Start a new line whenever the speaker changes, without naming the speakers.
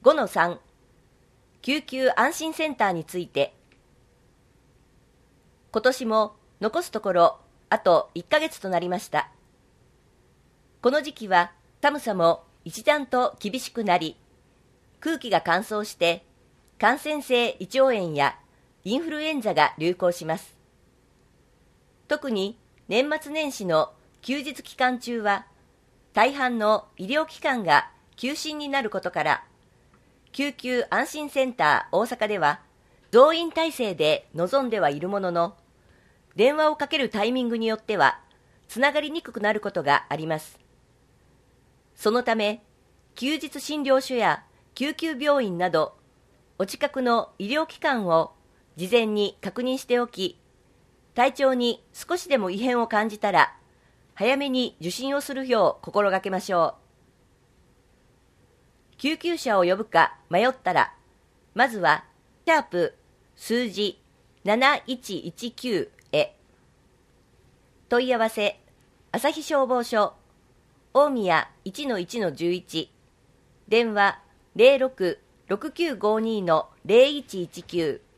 5-3 救急安心センターについて、今年も残すところあと1ヶ月となりました。この時期は寒さも一段と厳しくなり、空気が乾燥して感染性胃腸炎やインフルエンザが流行します。特に年末年始の休日期間中は大半の医療機関が休診になることから、救急安心センター大阪では増員体制で臨んではいるものの、電話をかけるタイミングによってはつながりにくくなることがあります。そのため、休日診療所や救急病院などお近くの医療機関を事前に確認しておき、体調に少しでも異変を感じたら早めに受診をするよう心がけましょう。救急車を呼ぶか迷ったら、まずはシャープ数字7119へ。問い合わせ朝日消防署大宮 1-1-11、電話 06-6952-0119